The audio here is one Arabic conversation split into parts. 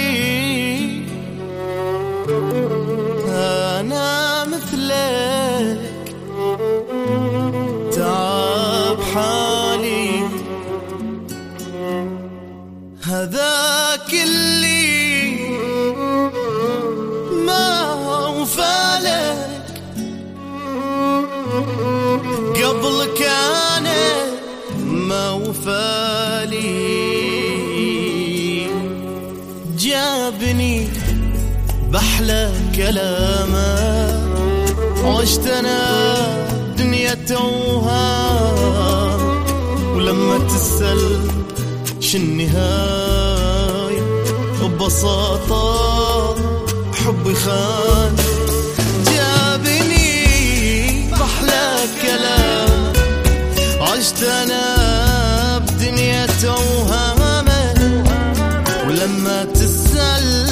أنا مثلك تعب حالي، هذاك اللي ما وفالك قبلك أنا ما وفالي. جابني بحلى كلامه، عشت أنا دنيا توهام، ولما تسأل شالنهاية ببساطة حبي خان. جابني بحلى كلام، عشت أنا بدنيا توهامه، ولما تسأل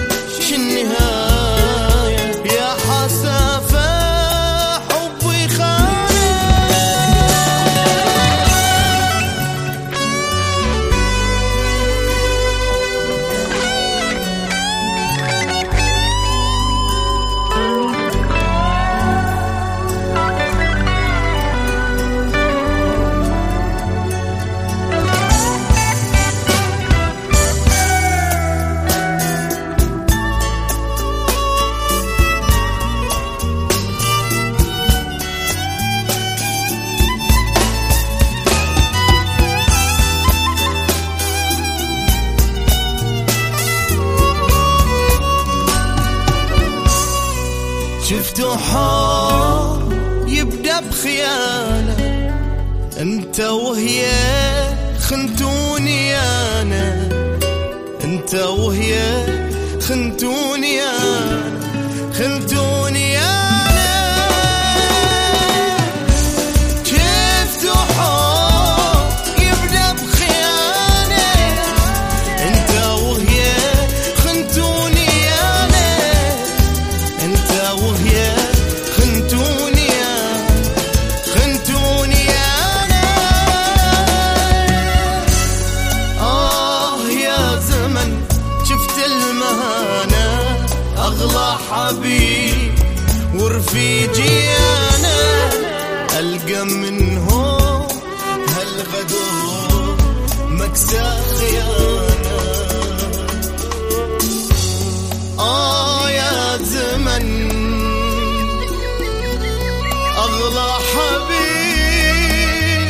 شالنهاية يا حسافة حبي خان. شفتوا حب يبدأ بخيانة، انت وهي خنتوني انا، انت وهي خنتوني انا، خنتوني انا. شفتوا حب يبدأ بخيانة، انت وهي خنتوني انا، انت وهي خنتوني انا. يا زمن شفت المهانة، اغلى حبيب ورفيجي انا، القى منهم هالغدور مكسى خيانة. يا زمن أغلى حبيب،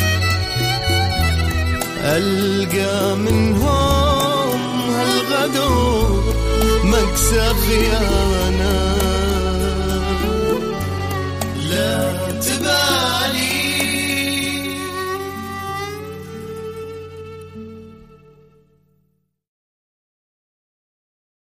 ألقى منهم هالغدور مكسى خيانة.